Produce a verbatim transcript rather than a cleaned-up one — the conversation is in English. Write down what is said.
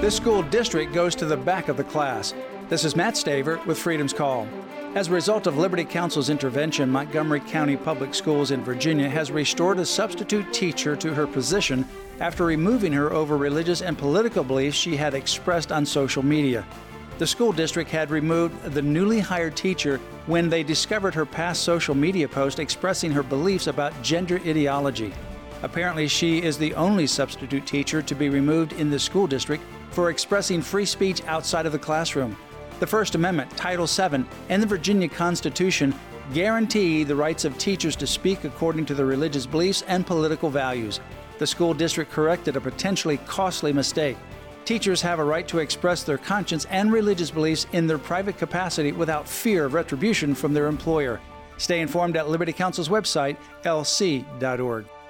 This school district goes to the back of the class. This is Matt Staver with Freedom's Call. As a result of Liberty Counsel's intervention, Montgomery County Public Schools in Virginia has restored a substitute teacher to her position after removing her over religious and political beliefs she had expressed on social media. The school district had removed the newly hired teacher when they discovered her past social media post expressing her beliefs about gender ideology. Apparently, she is the only substitute teacher to be removed in the school district for expressing free speech outside of the classroom. The First Amendment, Title seven, and the Virginia Constitution guarantee the rights of teachers to speak according to their religious beliefs and political values. The school district corrected a potentially costly mistake. Teachers have a right to express their conscience and religious beliefs in their private capacity without fear of retribution from their employer. Stay informed at Liberty Counsel's website, L C dot org.